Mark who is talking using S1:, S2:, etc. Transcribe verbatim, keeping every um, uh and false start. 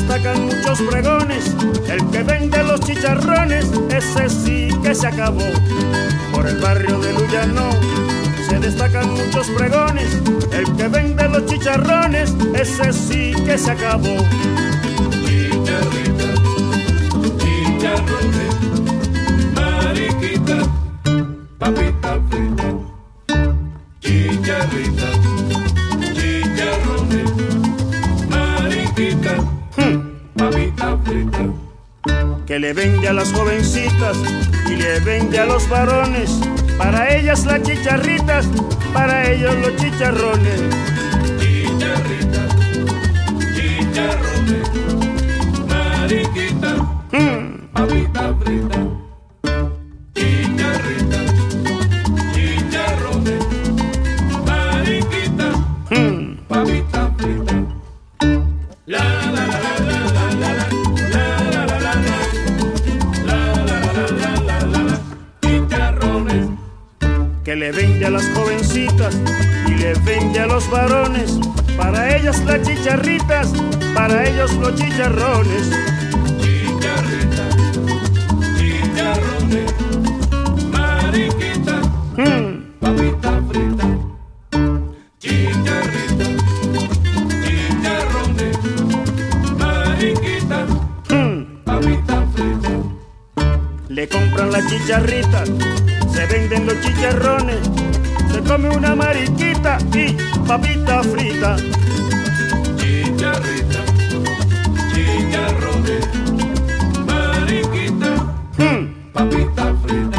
S1: destacan muchos pregones. El que vende los chicharrones, ese sí que se acabó. Por el barrio de Luyano se destacan muchos pregones. El que vende los chicharrones, ese sí que se acabó.
S2: Chicharrita, chicharrones, mariquita, papita frita. Chicharrita, chicharrones, mariquita, hmm. papita frita.
S1: Que le vende a las jovencitas y le vende a los varones. Para ellas las chicharritas, para ellos los chicharrones.
S2: Chicharrita, chicharrones, mariquita, hmm. papita frita. Chicharrita, chicharrones, mariquita, hmm. papita frita. La la la la la la la la.
S1: Que le vende a las jovencitas y le vende a los varones. Para ellas las chicharritas, para ellos los chicharrones.
S2: Chicharrita, chicharrones, mariquita, hmm. papita frita. Chicharrita, chicharrones, mariquita, hmm. papita frita.
S1: Le compran las chicharritas, se venden los chicharrones, se come una mariquita y papita frita.
S2: Chicharrita, chicharrones, mariquita, hmm. papita frita.